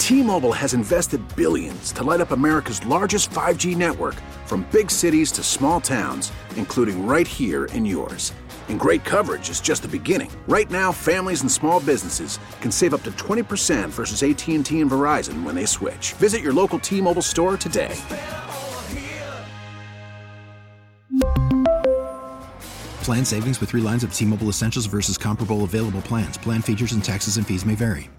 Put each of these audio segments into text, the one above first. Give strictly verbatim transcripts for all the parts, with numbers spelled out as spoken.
T-Mobile has invested billions to light up America's largest five G network, from big cities to small towns, including right here in yours. And great coverage is just the beginning. Right now, families and small businesses can save up to twenty percent versus A T and T and Verizon when they switch. Visit your local T-Mobile store today. Plan savings with three lines of T-Mobile Essentials versus comparable available plans. Plan features and taxes and fees may vary.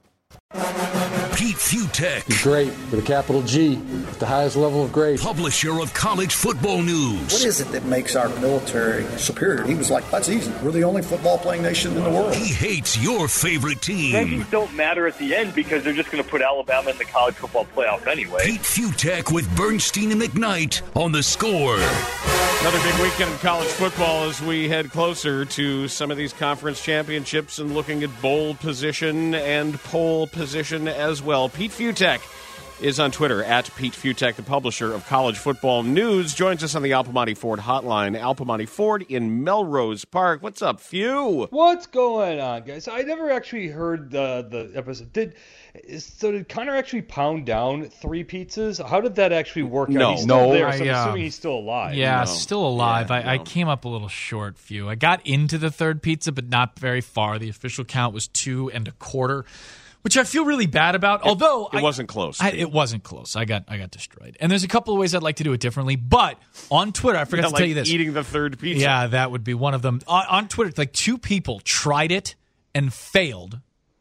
Pete Fiutak. He's great with a capital G, at the highest level of grade. Publisher of College Football News. What is it that makes our military superior? He was like, that's easy. We're the only football playing nation in the world. He hates your favorite team. Rankings don't matter at the end because they're just going to put Alabama in the college football playoff anyway. Pete Fiutak with Bernstein and McKnight on The Score. Another big weekend in college football as we head closer to some of these conference championships and looking at bowl position and pole position as well. Pete Fiutak is on Twitter, at Pete Fiutak, the publisher of College Football News. Joins us on the Al Piemonte Ford hotline. Al Piemonte Ford in Melrose Park. What's up, Few? What's going on, guys? I never actually heard the, the episode. Did So did Connor actually pound down three pizzas? How did that actually work no. out? He's still no. there, so I, I'm uh, assuming he's still alive. Yeah, No. still alive. Yeah, I, I no. came up a little short, Few. I got into the third pizza, but not very far. The official count was two and a quarter, which I feel really bad about. It, although it I, wasn't close. I, it wasn't close. I got I got destroyed. And there's a couple of ways I'd like to do it differently. But on Twitter, I forgot Yeah, to like tell you this. eating the third pizza. Yeah, that would be one of them. On, on Twitter, like two people tried it and failed.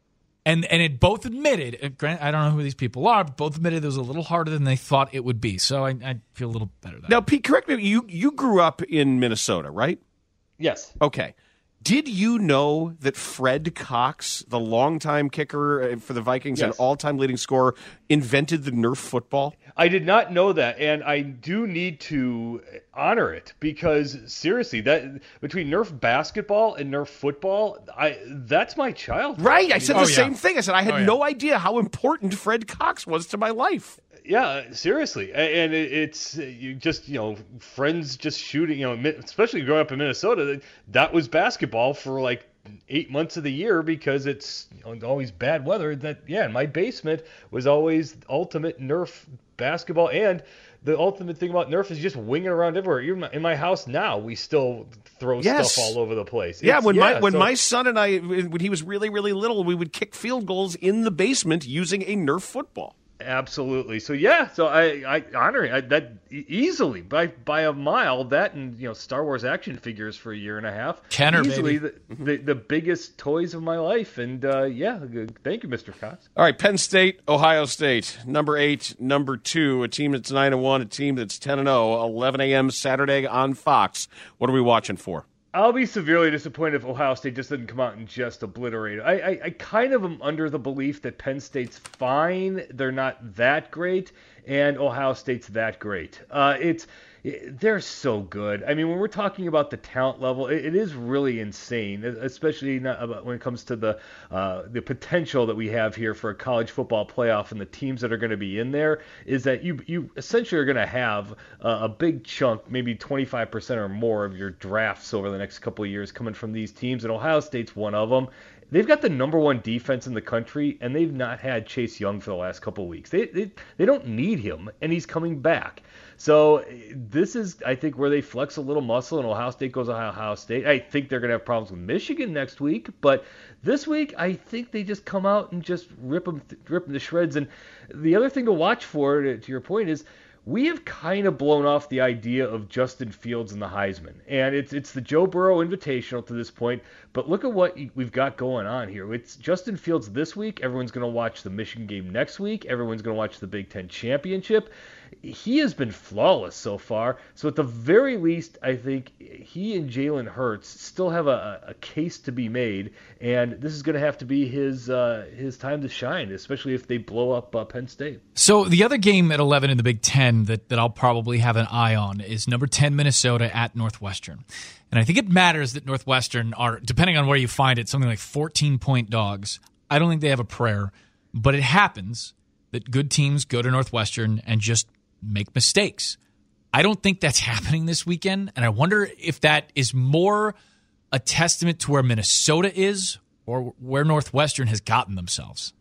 And and it both admitted, uh, granted, I don't know who these people are, but both admitted it was a little harder than they thought it would be. So I, I feel a little better than that. Now, Pete, correct me. You you grew up in Minnesota, right? Yes. Okay. Did you know that Fred Cox, the longtime kicker for the Vikings Yes. and all-time leading scorer, invented the Nerf football? I did not know that, and I do need to honor it because seriously, that between Nerf basketball and Nerf football, I that's my childhood. Right. I said Oh, the yeah. same thing. I said I had Oh, yeah. no idea how important Fred Cox was to my life. Yeah, seriously, A- and it- it's you just you know friends just shooting, you know, mi- especially growing up in Minnesota, that was basketball for like eight months of the year because it's you know, always bad weather. That yeah, in my basement was always ultimate Nerf basketball, and the ultimate thing about Nerf is just winging around everywhere. Even in my house now, we still throw Yes. stuff all over the place. Yeah, It's- when my when so- my son and I, when he was really really little, we would kick field goals in the basement using a Nerf football. Absolutely. So yeah, so I, I honor it I, that e- easily by by a mile. That and you know Star Wars action figures for a year and a half. Kenner, easily baby. the, the the biggest toys of my life. And uh, yeah, good. Thank you, Mister Cox. All right, Penn State, Ohio State, number eight, number two, a team that's nine and one, a team that's ten and zero. eleven a.m. Saturday on Fox. What are we watching for? I'll be severely disappointed if Ohio State just didn't come out and just obliterate it. I, I, I kind of am under the belief that Penn State's fine. They're not that great, and Ohio State's that great. Uh, it's they're so good. I mean, when we're talking about the talent level, it, it is really insane, especially not about when it comes to the uh, the potential that we have here for a college football playoff and the teams that are going to be in there. Is that you you essentially are going to have a, a big chunk, maybe twenty-five percent or more of your drafts over the next couple of years coming from these teams, and Ohio State's one of them. They've got the number one defense in the country, and they've not had Chase Young for the last couple of weeks. They they, they don't need him, and he's coming back. So this is, I think, where they flex a little muscle, and Ohio State goes Ohio State. I think they're going to have problems with Michigan next week, but this week I think they just come out and just rip them, rip them to shreds. And the other thing to watch for, to, to your point, is we have kind of blown off the idea of Justin Fields and the Heisman. And it's it's the Joe Burrow Invitational to this point, but look at what we've got going on here. It's Justin Fields this week. Everyone's going to watch the Michigan game next week. Everyone's going to watch the Big Ten Championship. He has been flawless so far. So at the very least, I think he and Jalen Hurts still have a, a case to be made, and this is going to have to be his uh, his time to shine, especially if they blow up uh, Penn State. So the other game at eleven in the Big Ten that, that I'll probably have an eye on is number ten Minnesota at Northwestern. And I think it matters that Northwestern are, depending on where you find it, something like fourteen-point dogs. I don't think they have a prayer, but it happens that good teams go to Northwestern and just make mistakes. I don't think that's happening this weekend, and I wonder if that is more a testament to where Minnesota is or where Northwestern has gotten themselves.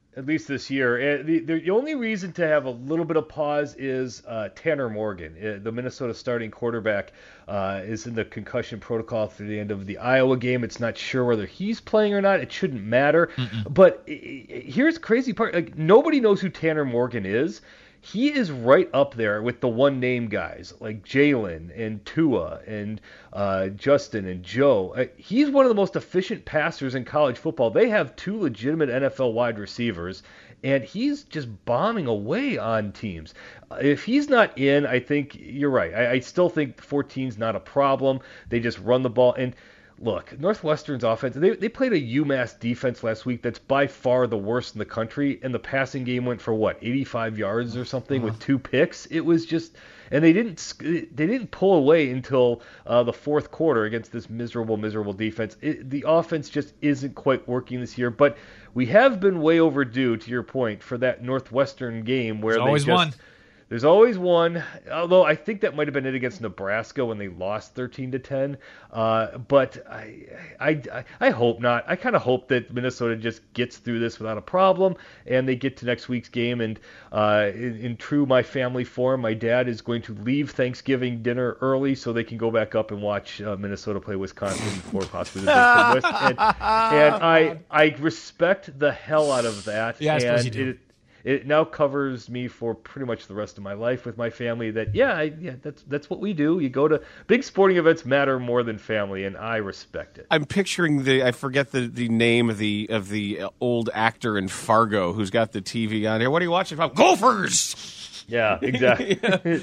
At least this year. The, the only reason to have a little bit of pause is uh, Tanner Morgan, the Minnesota starting quarterback, uh, is in the concussion protocol through the end of the Iowa game. It's not sure whether he's playing or not. It shouldn't matter. Mm-mm. But here's the crazy part. Like, nobody knows who Tanner Morgan is. He is right up there with the one-name guys like Jalen and Tua and uh, Justin and Joe. Uh, he's one of the most efficient passers in college football. They have two legitimate N F L wide receivers, and he's just bombing away on teams. Uh, if he's not in, I think you're right. I, I still think fourteen's not a problem. They just run the ball. And look, Northwestern's offense, they, they played a UMass defense last week that's by far the worst in the country, and the passing game went for, what, eighty-five yards or something uh-huh. with two picks? It was just – and they didn't they didn't pull away until uh, the fourth quarter against this miserable, miserable defense. It, the offense just isn't quite working this year, but we have been way overdue, to your point, for that Northwestern game where There's they always just – one. There's always one, although I think that might have been it against Nebraska when they lost thirteen to ten. Uh, but I, I, I hope not. I kind of hope that Minnesota just gets through this without a problem, and they get to next week's game. And uh, in, in true my family form, my dad is going to leave Thanksgiving dinner early so they can go back up and watch uh, Minnesota play Wisconsin before possibly the Big Ten West. And, and I, I respect the hell out of that. Yeah, I suppose you do. It, It now covers me for pretty much the rest of my life with my family. That yeah, I, yeah, that's that's what we do. You go to big sporting events matter more than family, and I respect it. I'm picturing the I forget the, the name of the of the old actor in Fargo who's got the T V on here. What are you watching? Gophers. Yeah, exactly.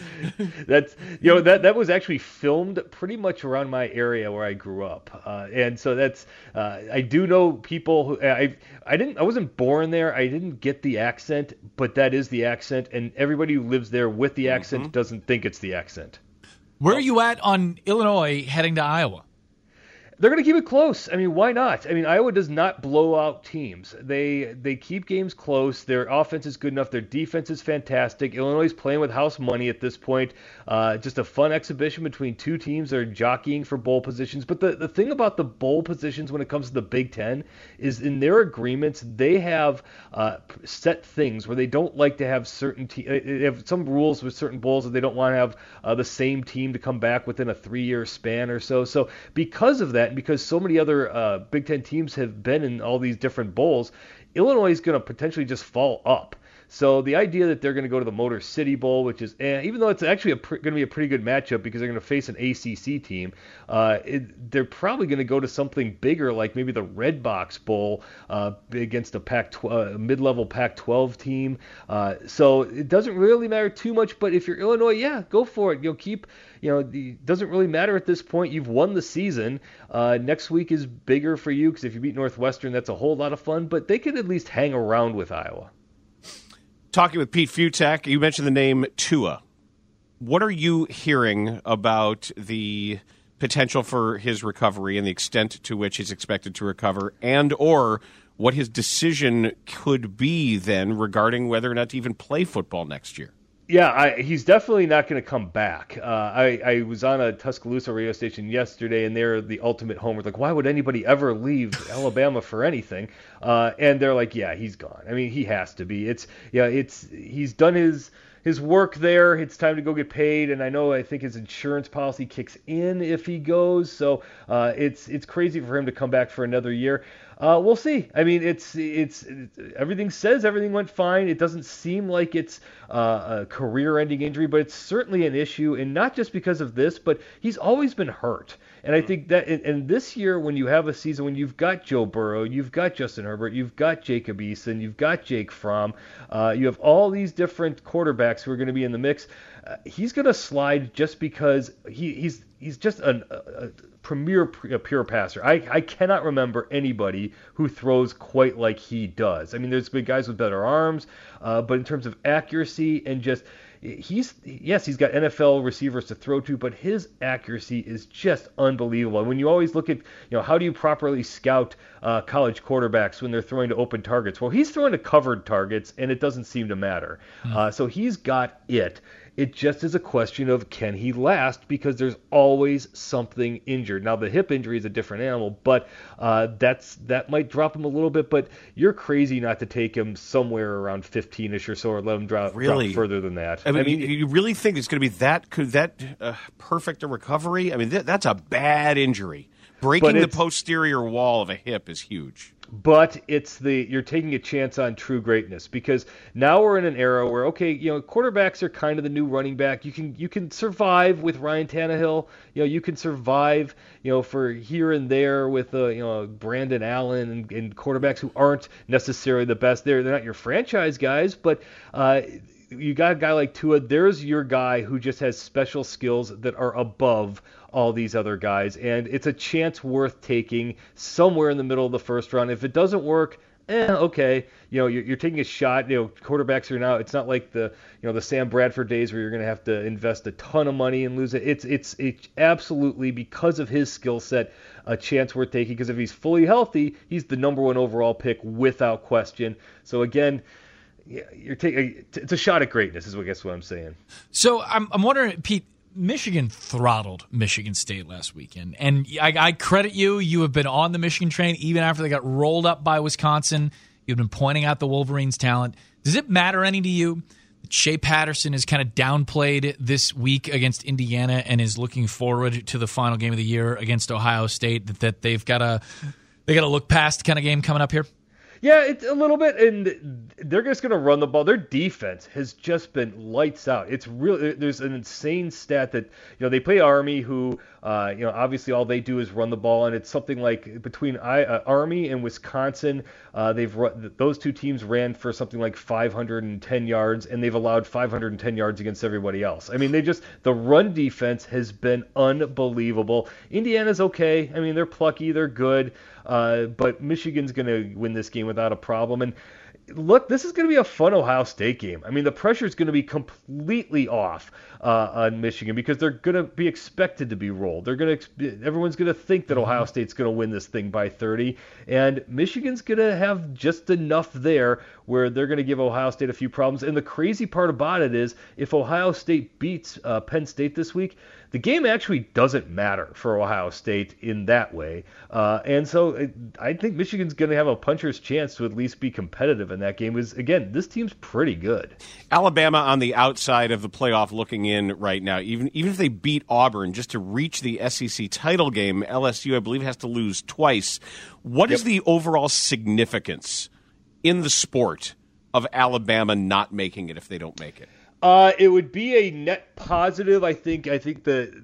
That's you know that that was actually filmed pretty much around my area where I grew up, uh, and so that's uh, I do know people who I I didn't I wasn't born there. I didn't get the accent, but that is the accent, and everybody who lives there with the accent mm-hmm. doesn't think it's the accent. Where are you at on Illinois heading to Iowa? They're going to keep it close. I mean, why not? I mean, Iowa does not blow out teams. They they keep games close. Their offense is good enough. Their defense is fantastic. Illinois is playing with house money at this point. Uh, just a fun exhibition between two teams that are jockeying for bowl positions. But the, the thing about the bowl positions when it comes to the Big Ten is in their agreements, they have uh, set things where they don't like to have certain te- they have some rules with certain bowls that they don't want to have uh, the same team to come back within a three-year span or so. So because of that, and because so many other uh, Big Ten teams have been in all these different bowls, Illinois is going to potentially just fall up. So the idea that they're going to go to the Motor City Bowl, which is, eh, even though it's actually pr- going to be a pretty good matchup because they're going to face an A C C team, uh, it, they're probably going to go to something bigger like maybe the Red Box Bowl uh, against a Pac twelve, uh, mid-level Pac twelve team. Uh, so it doesn't really matter too much. But if you're Illinois, yeah, go for it. You'll keep. You know, it doesn't really matter at this point. You've won the season. Uh, next week is bigger for you because if you beat Northwestern, that's a whole lot of fun. But they could at least hang around with Iowa. Talking with Pete Fiutak, you mentioned the name Tua. What are you hearing about the potential for his recovery and the extent to which he's expected to recover, and or what his decision could be then regarding whether or not to even play football next year? Yeah, I, he's definitely not going to come back. Uh, I, I was on a Tuscaloosa radio station yesterday, and they're the ultimate homer. Like, why would anybody ever leave Alabama for anything? Uh, and they're like, yeah, he's gone. I mean, he has to be. It's yeah, it's he's done his his work there. It's time to go get paid. And I know I think his insurance policy kicks in if he goes. So uh, it's it's crazy for him to come back for another year. Uh, we'll see. I mean, it's, it's it's everything says everything went fine. It doesn't seem like it's uh, a career-ending injury, but it's certainly an issue, and not just because of this, but he's always been hurt. And I think that, and, and this year, when you have a season when you've got Joe Burrow, you've got Justin Herbert, you've got Jacob Eason, you've got Jake Fromm, uh, you have all these different quarterbacks who are going to be in the mix. Uh, he's going to slide just because he, he's he's just an, a, a premier pure passer. I, I cannot remember anybody who throws quite like he does. I mean, there's been guys with better arms, uh, but in terms of accuracy and just he's yes, he's got N F L receivers to throw to, but his accuracy is just unbelievable. And when you always look at, you know, how do you properly scout uh, college quarterbacks when they're throwing to open targets? Well, he's throwing to covered targets, and it doesn't seem to matter. Mm. Uh, so he's got it. It just is a question of can he last, because there's always something injured. Now, the hip injury is a different animal, but uh, that's that might drop him a little bit, but you're crazy not to take him somewhere around fifteen-ish or so, or let him drop, really? drop further than that. I mean, I mean you, you really think it's going to be that could that uh, perfect a recovery? I mean, th- that's a bad injury. Breaking the posterior wall of a hip is huge. But it's the you're taking a chance on true greatness, because now we're in an era where, okay, you know, quarterbacks are kind of the new running back. You can you can survive with Ryan Tannehill. You know, you can survive, you know, for here and there with uh, you know, Brandon Allen and, and quarterbacks who aren't necessarily the best. They're they're not your franchise guys, but uh, you got a guy like Tua. There's your guy who just has special skills that are above all these other guys, and it's a chance worth taking somewhere in the middle of the first round. If it doesn't work, eh, okay, you know, you're, you're taking a shot. You know, quarterbacks are now, it's not like the, you know, the Sam Bradford days where you're going to have to invest a ton of money and lose it. It's, it's, it's absolutely, because of his skill set, a chance worth taking, because if he's fully healthy, he's the number one overall pick without question. So again, yeah, you're taking, it's a shot at greatness is what I guess what I'm saying. So I'm, I'm wondering, Pete, Michigan throttled Michigan State last weekend, and I, I credit you. You have been on the Michigan train even after they got rolled up by Wisconsin. You've been pointing out the Wolverines' talent. Does it matter any to you that Shea Patterson is kind of downplayed this week against Indiana and is looking forward to the final game of the year against Ohio State? That, that they've got to they got to look past kind of game coming up here. Yeah, it's a little bit, and they're just going to run the ball. Their defense has just been lights out. It's really, there's an insane stat that, you know, they play Army, who, uh, you know, obviously all they do is run the ball, and it's something like between I, uh, Army and Wisconsin, uh, they've run, those two teams ran for something like five hundred ten yards, and they've allowed five hundred ten yards against everybody else. I mean, they just, the run defense has been unbelievable. Indiana's okay. I mean, they're plucky, they're good. Uh, but Michigan's going to win this game without a problem. And look, this is going to be a fun Ohio State game. I mean, the pressure is going to be completely off uh, on Michigan, because they're going to be expected to be rolled. They're going to, everyone's going to think that Ohio State's going to win this thing by thirty, and Michigan's going to have just enough there where they're going to give Ohio State a few problems. And the crazy part about it is, if Ohio State beats uh, Penn State this week, the game actually doesn't matter for Ohio State in that way. Uh, and so it, I think Michigan's going to have a puncher's chance to at least be competitive in that game. Because, again, this team's pretty good. Alabama on the outside of the playoff looking in right now. Even even if they beat Auburn, just to reach the S E C title game, L S U, I believe, has to lose twice. What yep. is the overall significance in the sport of Alabama not making it if they don't make it? Uh, it would be a net positive. I think. I think the.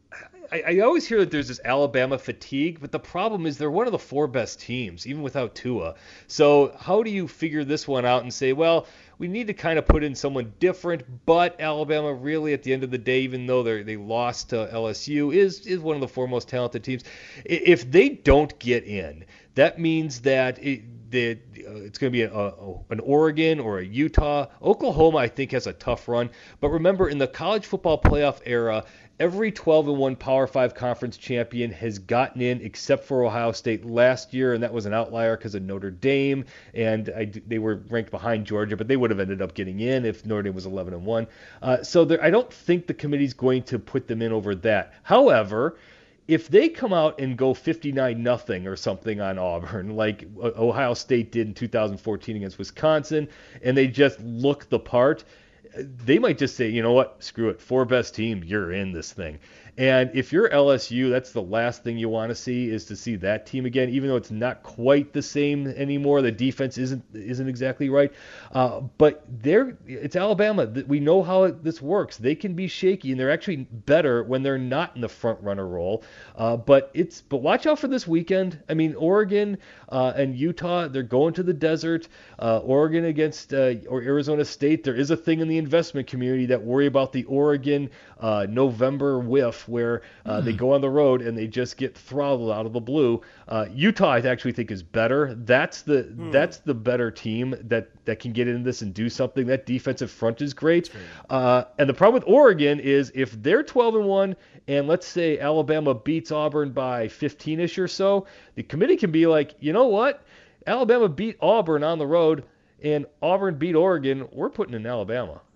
I, I always hear that there's this Alabama fatigue, but the problem is they're one of the four best teams, even without Tua. So how do you figure this one out and say, well, we need to kind of put in someone different, but Alabama really, at the end of the day, even though they they lost to L S U, is is one of the four most talented teams. If they don't get in, that means that it, that uh, it's going to be a, a, an Oregon or a Utah. Oklahoma, I think, has a tough run. But remember, in the college football playoff era, every twelve and one Power Five conference champion has gotten in, except for Ohio State last year, and that was an outlier because of Notre Dame, and I, they were ranked behind Georgia, but they would have ended up getting in if Notre Dame was eleven and one. Uh, so there, I don't think the committee's going to put them in over that. However, if they come out and go fifty-nine nothing or something on Auburn, like Ohio State did in two thousand fourteen against Wisconsin, and they just look the part, they might just say, you know what, screw it, four best team, you're in this thing. And if you're L S U, that's the last thing you want to see, is to see that team again, even though it's not quite the same anymore. The defense isn't isn't exactly right. Uh, but they're, it's Alabama. We know how it, this works. They can be shaky, and they're actually better when they're not in the front runner role. Uh, but it's but watch out for this weekend. I mean, Oregon uh, and Utah, they're going to the desert. Uh, Oregon against uh, or Arizona State. There is a thing in the investment community that worry about the Oregon uh, November whiff, where uh, mm. they go on the road and they just get throttled out of the blue. Uh, Utah, I actually think, is better. That's the mm. that's the better team that, that can get into this and do something. That defensive front is great. Uh, and the problem with Oregon is, if they're twelve and one and let's say Alabama beats Auburn by fifteen-ish or so, the committee can be like, you know what? Alabama beat Auburn on the road, and Auburn beat Oregon. We're putting in Alabama.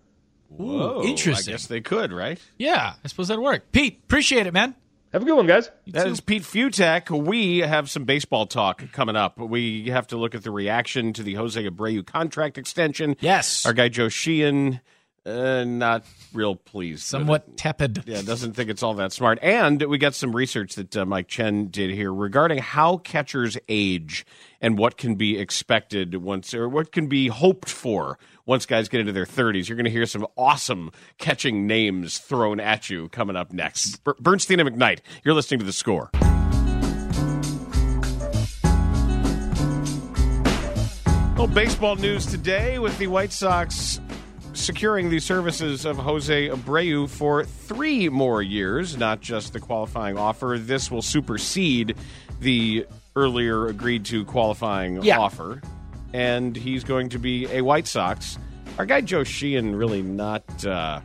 Whoa, interesting. I guess they could, right? Yeah, I suppose that'd work. Pete, appreciate it, man. Have a good one, guys. That is Pete Futek. We have some baseball talk coming up. We have to look at the reaction to the Jose Abreu contract extension. Yes. Our guy Joe Sheehan, uh, not real pleased. Somewhat tepid. Yeah, doesn't think it's all that smart. And we got some research that uh, Mike Chen did here regarding how catchers age and what can be expected once, or what can be hoped for once guys get into their thirties. You're going to hear some awesome catching names thrown at you coming up next. Ber- Bernstein and McKnight, you're listening to The Score. Well, baseball news today with the White Sox securing the services of Jose Abreu for three more years, not just the qualifying offer. This will supersede the earlier agreed-to qualifying yeah. offer, and he's going to be a White Sox. Our guy Joe Sheehan really not uh,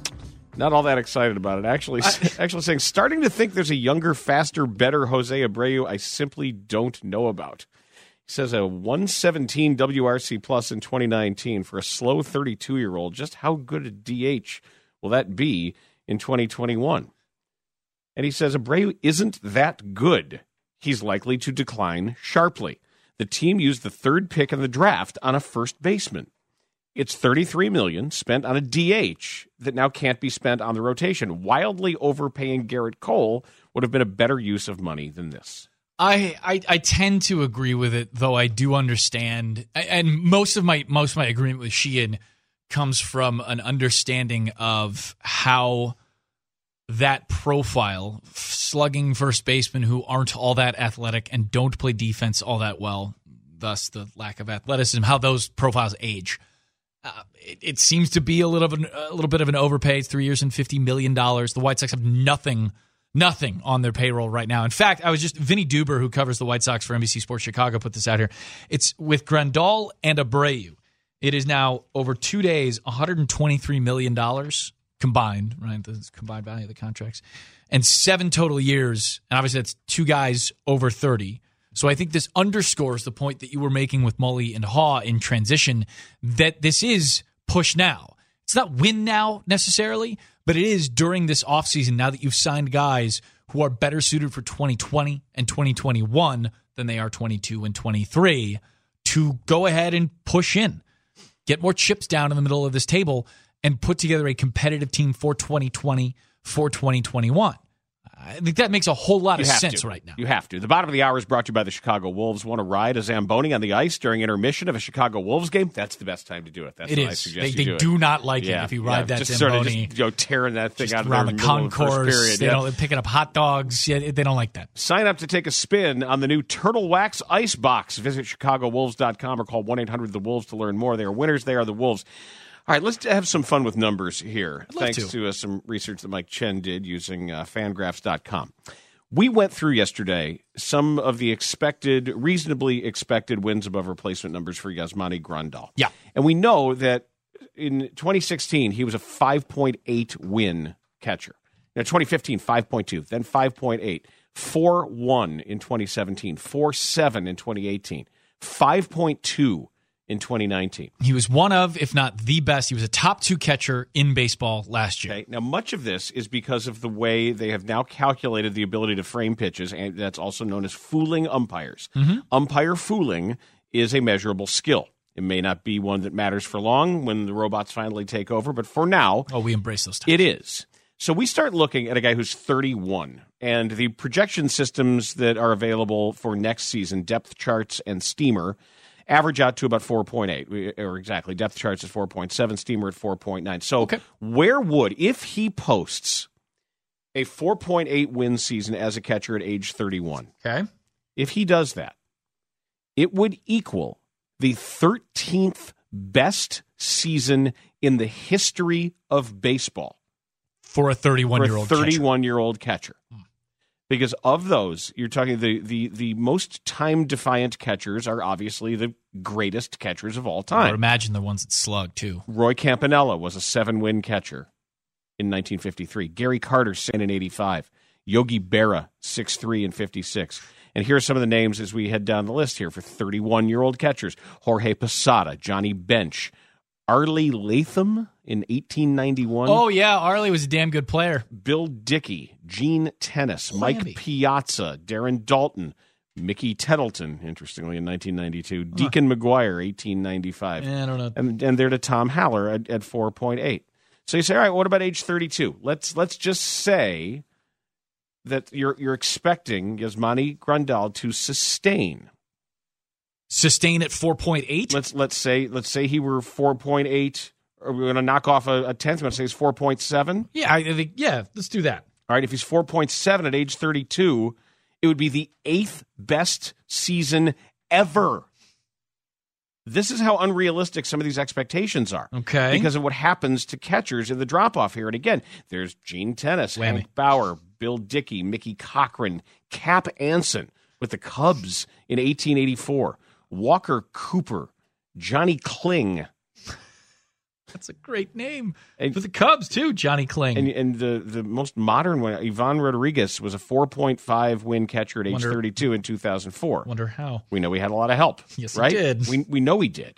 not all that excited about it. Actually, I, actually saying, starting to think there's a younger, faster, better Jose Abreu I simply don't know about. He says a one seventeen W R C plus in twenty nineteen for a slow thirty-two-year-old. Just how good a D H will that be in twenty twenty-one? And he says Abreu isn't that good. He's likely to decline sharply. The team used the third pick in the draft on a first baseman. It's thirty-three million dollars spent on a D H that now can't be spent on the rotation. Wildly overpaying Garrett Cole would have been a better use of money than this. I, I, I tend to agree with it, though I do understand, and most of my most of my agreement with Sheehan comes from an understanding of how that profile, slugging first basemen who aren't all that athletic and don't play defense all that well, thus the lack of athleticism, how those profiles age. Uh, it, it seems to be a little bit, a little bit of an overpay. It's three years and fifty million dollars. The White Sox have nothing. Nothing on their payroll right now. In fact, I was just Vinny Duber, who covers the White Sox for N B C Sports Chicago, put this out here. It's with Grandal and Abreu. It is now over two days, one hundred twenty-three million dollars combined, right? The combined value of the contracts, and seven total years. And obviously, that's two guys over thirty. So I think this underscores the point that you were making with Mully and Haw in transition, that this is push now. It's not win now necessarily, but it is during this offseason, now that you've signed guys who are better suited for twenty twenty and twenty twenty-one than they are twenty-two and twenty-three, to go ahead and push in. Get more chips down in the middle of this table and put together a competitive team for twenty twenty, for twenty twenty-one. I think that makes a whole lot you of sense to. right now. You have to. The bottom of the hour is brought to you by the Chicago Wolves. Want to ride a Zamboni on the ice during intermission of a Chicago Wolves game? That's the best time to do it. That's it what is. I suggest they you they do, do it. not like yeah. it if you yeah. ride that just Zamboni. Sort of just, you know, tearing that thing just out of around their the middle of concourse. first period. They yeah. don't, picking up hot dogs. Yeah, they don't like that. Sign up to take a spin on the new Turtle Wax Ice Box. Visit Chicago Wolves dot com or call one eight hundred the wolves to learn more. They are winners. They are the Wolves. All right, let's have some fun with numbers here. I'd love Thanks to, to uh, some research that Mike Chen did using uh, fangraphs dot com. We went through yesterday some of the expected, reasonably expected wins above replacement numbers for Yasmani Grandal. Yeah. And we know that in twenty sixteen, he was a five point eight win catcher. Now, twenty fifteen, five point two, then five point eight, four point one in twenty seventeen, four point seven in twenty eighteen, five point two in twenty nineteen. He was one of, if not the best, he was a top two catcher in baseball last year. Okay. Now, much of this is because of the way they have now calculated the ability to frame pitches, and that's also known as fooling umpires. Mm-hmm. Umpire fooling is a measurable skill. It may not be one that matters for long when the robots finally take over, but for now, oh, we embrace those times. It is. So we start looking at a guy who's thirty-one, and the projection systems that are available for next season, depth charts and Steamer, average out to about four point eight, or exactly, depth charts at four point seven, Steamer at four point nine. So okay. Where would, if he posts a four point eight win season as a catcher at age thirty-one, okay, if he does that, it would equal the thirteenth best season in the history of baseball. For a thirty-one-year-old For a thirty-one-year-old catcher. catcher. Hmm. Because of those, you're talking the, the, the most time-defiant catchers are obviously the greatest catchers of all time. Or imagine the ones that slug, too. Roy Campanella was a seven-win catcher in nineteen fifty-three. Gary Carter, six in eighty-five. Yogi Berra, six three in fifty-six. And here are some of the names as we head down the list here for thirty-one-year-old catchers. Jorge Posada, Johnny Bench, Arlie Latham, in eighteen ninety-one. Oh, yeah, Arlie was a damn good player. Bill Dickey, Gene Tennis, Blammy. Mike Piazza, Darren Dalton, Mickey Tettleton, interestingly, in nineteen ninety-two, huh. Deacon McGuire, eighteen ninety-five. Yeah, I don't know. And, and they're to Tom Haller at, at four point eight. So you say, all right, what about age thirty-two? Let's let's just say that you're you're expecting Yasmani Grandal to sustain. Sustain at four point eight? Let's let's say let's say he were four point eight, or we're going to knock off a, a tenth. I'm going to say he's four point seven. Yeah, I think yeah, let's do that. All right, if he's four point seven at age thirty-two, it would be the eighth best season ever. This is how unrealistic some of these expectations are. Okay. Because of what happens to catchers in the drop-off here. And again, there's Gene Tennis, Whammy. Hank Bauer, Bill Dickey, Mickey Cochran, Cap Anson with the Cubs in eighteen eighty-four, Walker Cooper, Johnny Kling. That's a great name. And, for the Cubs, too, Johnny Kling. And, and the, the most modern one, Ivan Rodriguez, was a four point five win catcher at age wonder, thirty-two in two thousand four. Wonder how. We know he had a lot of help. Yes, right? he did. We, we know he did.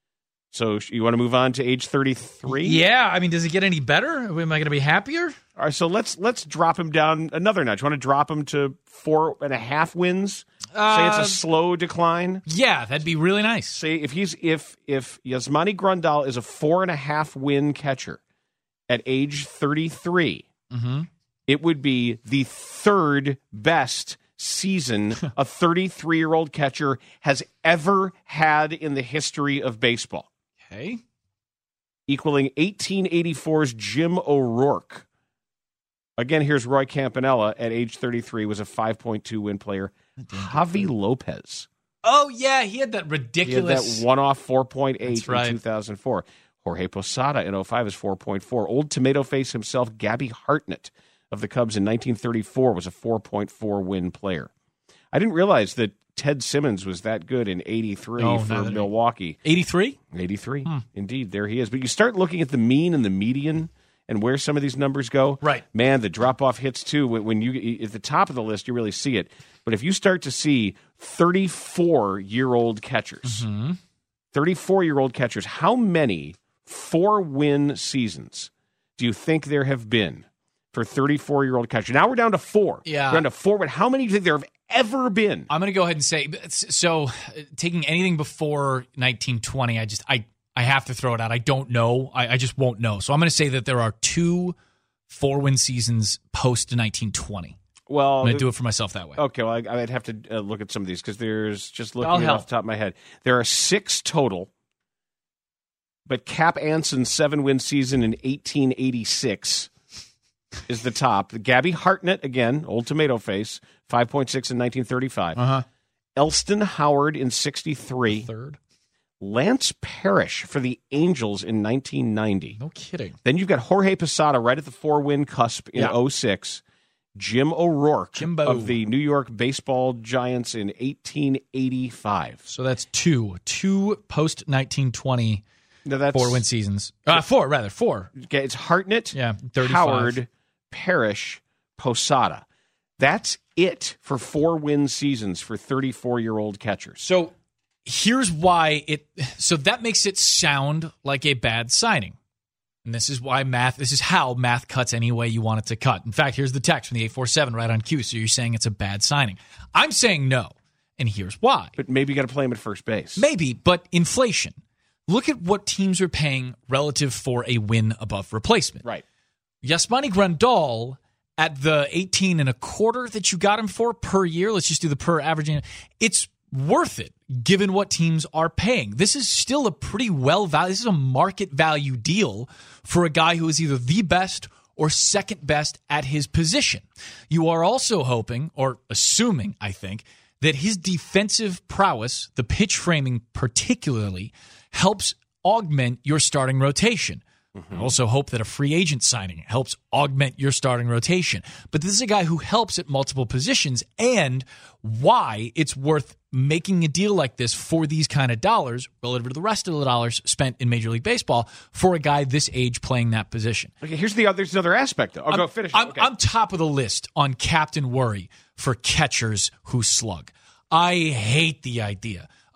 So you want to move on to age thirty-three? Yeah. I mean, does it get any better? Am I going to be happier? All right, so let's let's drop him down another notch. You want to drop him to four and a half wins? Uh, Say it's a slow decline. Yeah, that'd be really nice. Say if he's if if Yasmani Grandal is a four and a half win catcher at age thirty-three, mm-hmm. it would be the third best season a thirty-three-year-old catcher has ever had in the history of baseball. Okay, equaling eighteen eighty-four's Jim O'Rourke. Again, here's Roy Campanella at age thirty-three, was a five point two win player. Javi Lopez. Oh, yeah, he had that ridiculous... He had that one-off four point eight That's right. in two thousand four. Jorge Posada in oh five is four point four. Old Tomato Face himself, Gabby Hartnett of the Cubs in nineteen thirty-four, was a four point four win player. I didn't realize that Ted Simmons was that good in eighty-three oh, for Milwaukee. eighty-three? eighty-three. Hmm. Indeed, there he is. But you start looking at the mean and the median and where some of these numbers go. Right. Man, the drop-off hits, too. When, when you at the top of the list, you really see it. But if you start to see thirty-four-year-old catchers, mm-hmm. thirty-four-year-old catchers, how many four-win seasons do you think there have been for thirty-four-year-old catchers? Now we're down to four. Yeah. We're down to four, but how many do you think there have ever been? I'm going to go ahead and say, so taking anything before nineteen twenty, I just, I, I have to throw it out. I don't know. I, I just won't know. So I'm going to say that there are two four-win seasons post nineteen twenty. Well, I'm going to do it for myself that way. Okay, well, I, I'd have to uh, look at some of these because there's, just looking I'll at it help. off the top of my head, there are six total. But Cap Anson's seven-win season in eighteen eighty-six is the top. Gabby Hartnett, again, Old Tomato Face, five point six in nineteen thirty-five. Uh-huh. Elston Howard in sixty-three. Third. Lance Parrish for the Angels in nineteen ninety. No kidding. Then you've got Jorge Posada right at the four-win cusp in Yeah. oh six. Jim O'Rourke Jimbo. of the New York Baseball Giants in eighteen eighty-five. So that's two. Two post nineteen twenty Now that's, four-win seasons. Uh, four, rather. Four. Okay, it's Hartnett, Yeah, thirty-five. Howard, Parrish, Posada. That's it for four-win seasons for thirty-four-year-old catchers. So here's why it so that makes it sound like a bad signing. And this is why math this is how math cuts any way you want it to cut. In fact, here's the text from the eight four seven right on cue. So you're saying it's a bad signing. I'm saying no. And here's why. But maybe you got to play him at first base. Maybe, but inflation. Look at what teams are paying relative for a win above replacement. Right. Yasmani Grandal at the eighteen and a quarter that you got him for per year, let's just do the per averaging, it's worth it given what teams are paying. This is still a pretty well valued, this is a market value deal for a guy who is either the best or second best at his position. You are also hoping, or assuming, I think, that his defensive prowess, the pitch framing particularly, helps augment your starting rotation. Mm-hmm. I also hope that a free agent signing helps augment your starting rotation. But this is a guy who helps at multiple positions, and why it's worth making a deal like this for these kind of dollars relative to the rest of the dollars spent in Major League Baseball for a guy this age playing that position. Okay, here's the other, there's another aspect, though. I'll I'm, go finish. I'm, okay. I'm top of the list on Captain Worry for catchers who slug. I hate the idea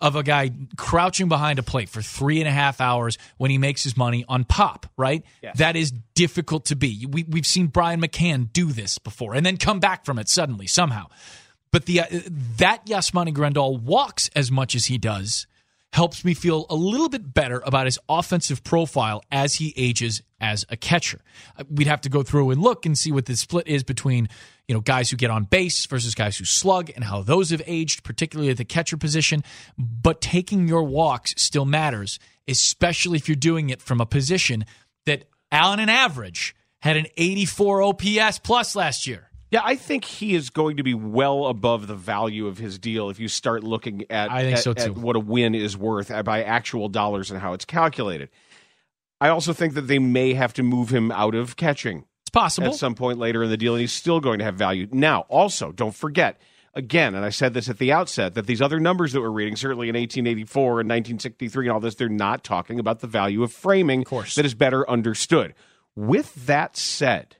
of a guy crouching behind a plate for three and a half hours when he makes his money on pop, right? Yes. That is difficult to be. We, we've seen Brian McCann do this before and then come back from it suddenly, somehow. But the uh, that Yasmani Grandal walks as much as he does helps me feel a little bit better about his offensive profile as he ages as a catcher. We'd have to go through and look and see what the split is between, you know, guys who get on base versus guys who slug and how those have aged, particularly at the catcher position. But taking your walks still matters, especially if you're doing it from a position that, on an average, had an eighty-four O P S plus last year. Yeah, I think he is going to be well above the value of his deal if you start looking at, I think at, so too. at what a win is worth by actual dollars and how it's calculated. I also think that they may have to move him out of catching. It's possible. At some point later in the deal, and he's still going to have value. Now, also, don't forget, again, and I said this at the outset, that these other numbers that we're reading, certainly in eighteen eighty-four and nineteen sixty-three and all this, they're not talking about the value of framing of course. that is better understood. With that said,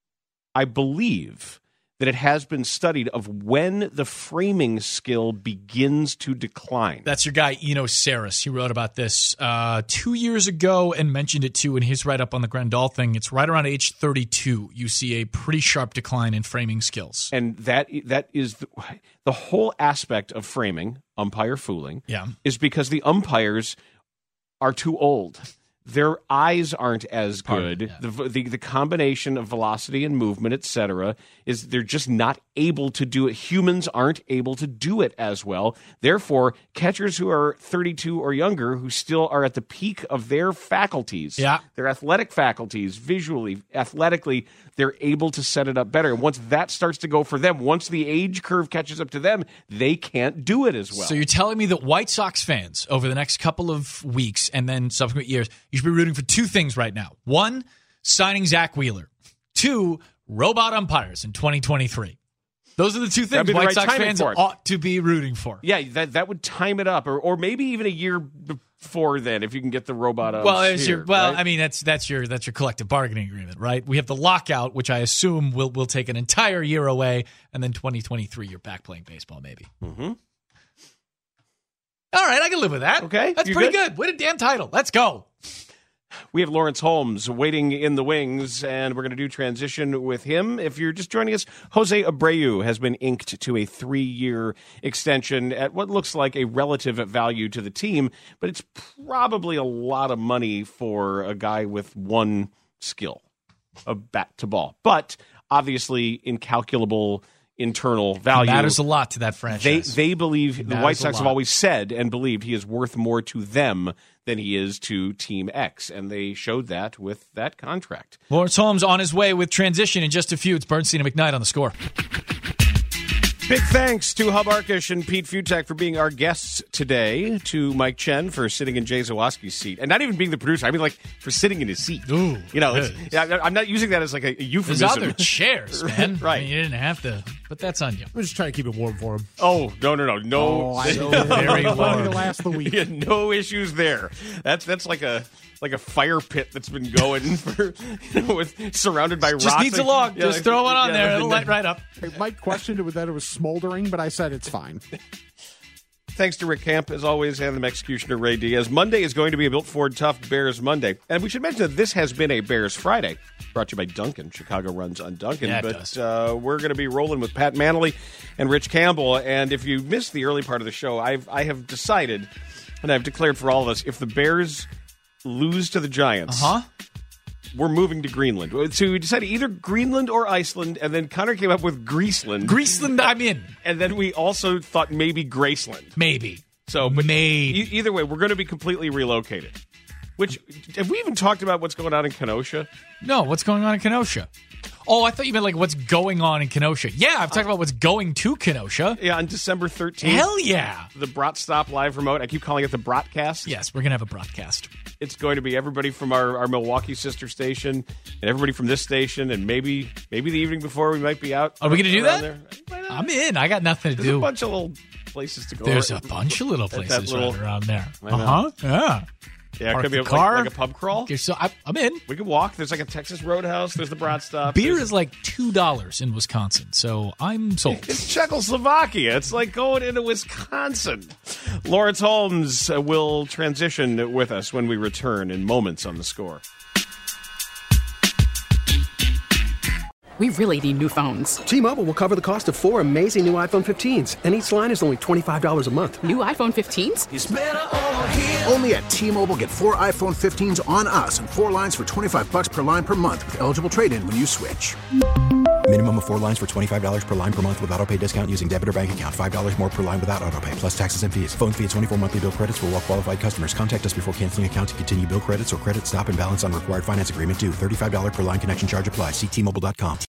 I believe that it has been studied of when the framing skill begins to decline. That's your guy, Eno Saris. He wrote about this uh, two years ago and mentioned it too in his write-up on the Grandal thing. It's right around age thirty-two. You see a pretty sharp decline in framing skills. And that that is the, the whole aspect of framing, umpire fooling, yeah. is because the umpires are too old. Their eyes aren't as good. Yeah. The, the the combination of velocity and movement, et cetera, is they're just not able to do it. Humans aren't able to do it as well. Therefore, catchers who are thirty-two or younger, who still are at the peak of their faculties, yeah. their athletic faculties, visually, athletically, they're able to set it up better. And once that starts to go for them, once the age curve catches up to them, they can't do it as well. So you're telling me that White Sox fans over the next couple of weeks and then subsequent years, you should be rooting for two things right now. One, signing Zach Wheeler. Two, robot umpires in twenty twenty-three. Those are the two things the White right Sox fans ought to be rooting for. Yeah, that that would time it up, or or maybe even a year before then, if you can get the robot umps Well, it's here, your, well, right? I mean that's that's your that's your collective bargaining agreement, right? We have the lockout, which I assume will will take an entire year away, and then twenty twenty-three you're back playing baseball, maybe. Mm-hmm. All right, I can live with that. Okay, that's you pretty good? good. Win a damn title. Let's go. We have Lawrence Holmes waiting in the wings, and we're going to do transition with him. If you're just joining us, Jose Abreu has been inked to a three-year extension at what looks like a relative value to the team, but it's probably a lot of money for a guy with one skill, a bat to ball. But obviously incalculable internal value. It matters a lot to that franchise. They they believe, the White Sox have always said and believed he is worth more to them than he is to Team X, and they showed that with that contract. Lawrence Holmes on his way with transition in just a few. It's Bernstein and McKnight on the Score. Big thanks to Hub Arkush and Pete Futek for being our guests today, to Mike Chen for sitting in Jay Zawaski's seat, and not even being the producer. I mean, like, for sitting in his seat. Ooh, you know, it's, yeah, I'm not using that as like a, a euphemism. There's other chairs, man. Right. I mean, you didn't have to, but that's on you. I'm just trying to keep it warm for him. Oh, no, no, no. No. Oh, I know. Very warm. To last the week. Yeah, no issues there. That's that's like a like a fire pit that's been going for, you know, with, surrounded by Just rocks. needs a log. Yeah, Just like, throw one on yeah, there. like, It'll light right up. Hey, Mike questioned it that it was smoldering, but I said it's fine. Thanks to Rick Camp, as always, and the executioner Ray Diaz. Monday is going to be a Built Ford Tough Bears Monday. And we should mention that this has been a Bears Friday, brought to you by Duncan. Chicago runs on Duncan. Yeah, it but does. Uh, we're going to be rolling with Pat Manley and Rich Campbell. And if you missed the early part of the show, I've, I have decided, and I've declared for all of us, if the Bears lose to the Giants, Uh-huh. we're moving to Greenland. So we decided either Greenland or Iceland, and then Connor came up with Greaseland. Greaseland, I'm in. And then we also thought maybe Graceland. Maybe. So, but Maybe. e- either way, we're going to be completely relocated. Which, have we even talked about what's going on in Kenosha? No, what's going on in Kenosha? Oh, I thought you meant like what's going on in Kenosha. Yeah, I've talked about what's going to Kenosha. Yeah, on December thirteenth. Hell yeah. The Brat Stop live remote. I keep calling it the Bratcast. Yes, we're going to have a broadcast. It's going to be everybody from our, our Milwaukee sister station and everybody from this station, and maybe maybe the evening before we might be out. Are we going to do around that? There. I'm in. I got nothing to There's do. a bunch of little places to go. There's around. a bunch of little At that places little- right around there. I know. Uh-huh. Yeah. Yeah, it park could be the a, car. like, like a pub crawl. Okay, so I, I'm in. We could walk. There's like a Texas Roadhouse. There's the Brat Stop. Beer There's... is like two dollars in Wisconsin, so I'm sold. It's Czechoslovakia. It's like going into Wisconsin. Lawrence Holmes will transition with us when we return in moments on The Score. We really need new phones. T-Mobile will cover the cost of four amazing new iPhone fifteens, and each line is only twenty-five dollars a month. New iPhone fifteens? It's better over here. Only at T-Mobile, get four iPhone fifteens on us and four lines for twenty-five bucks per line per month with eligible trade-in when you switch. Minimum of four lines for twenty-five dollars per line per month with autopay discount using debit or bank account. five dollars more per line without autopay, plus taxes and fees. Phone fee at twenty-four monthly bill credits for well-qualified customers. Contact us before canceling account to continue bill credits or credit stop and balance on required finance agreement due. thirty-five dollars per line connection charge applies. See T Mobile dot com.